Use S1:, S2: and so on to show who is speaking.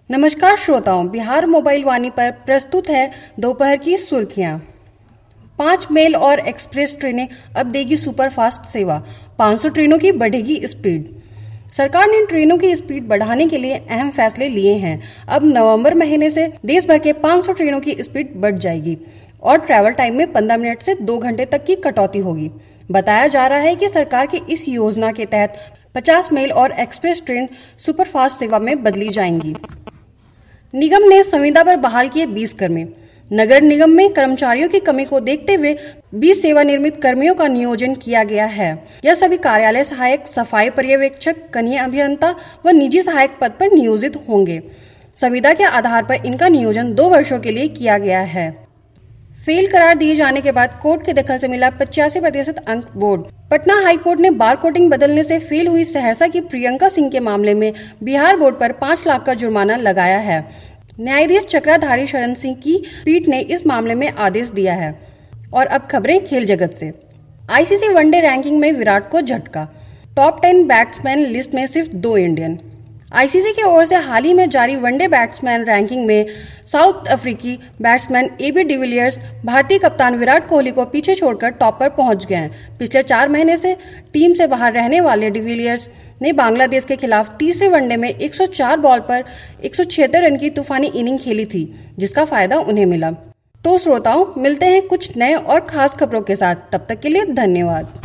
S1: नमस्कार श्रोताओं, बिहार मोबाइल वाणी पर प्रस्तुत है दोपहर की सुर्खियां। 5 मेल और एक्सप्रेस ट्रेनें अब देगी सुपरफास्ट सेवा, 500 ट्रेनों की बढ़ेगी स्पीड। सरकार ने ट्रेनों की स्पीड बढ़ाने के लिए अहम फैसले लिए हैं। अब नवंबर महीने से देश भर के 500 ट्रेनों की स्पीड बढ़ जाएगी और ट्रैवल टाइम में 15 मिनट से 2 घंटे तक की कटौती होगी। बताया जा रहा है कि सरकार की इस योजना के तहत 50 मेल और एक्सप्रेस ट्रेन सुपरफास्ट सेवा में बदली जाएंगी। निगम ने संविदा पर बहाल किए 20 कर्मी। नगर निगम में कर्मचारियों की कमी को देखते हुए 20 सेवानिवृत्त कर्मियों का नियोजन किया गया है। यह सभी कार्यालय सहायक, सफाई पर्यवेक्षक, कनीय अभियंता व निजी सहायक पद पर नियोजित होंगे। संविदा के आधार पर इनका नियोजन 2 वर्षों के लिए किया गया है। फेल करार दिए जाने के बाद कोर्ट के दखल से मिला 85% अंक बोर्ड। पटना हाई कोर्ट ने बार कोडिंग बदलने से फेल हुई सहरसा की प्रियंका सिंह के मामले में बिहार बोर्ड पर 5 लाख का जुर्माना लगाया है। न्यायाधीश चक्राधारी शरण सिंह की पीठ ने इस मामले में आदेश दिया है। और अब खबरें खेल जगत से। आईसीसी वनडे रैंकिंग में विराट को झटका। टॉप 10 बैट्समैन लिस्ट में सिर्फ 2 इंडियन। आईसीसी की ओर से हाल ही में जारी वनडे बैट्समैन रैंकिंग में साउथ अफ्रीकी बैट्समैन एबी डिविलियर्स भारतीय कप्तान विराट कोहली को पीछे छोड़कर टॉप पर पहुंच गए हैं। पिछले 4 महीने से टीम से बाहर रहने वाले डिविलियर्स ने बांग्लादेश के खिलाफ तीसरे वनडे में 104 बॉल पर 176 रन की तूफानी इनिंग खेली थी, जिसका फायदा उन्हें मिला। तो श्रोताओं, मिलते हैं कुछ नए और खास खबरों के साथ। तब तक के लिए धन्यवाद।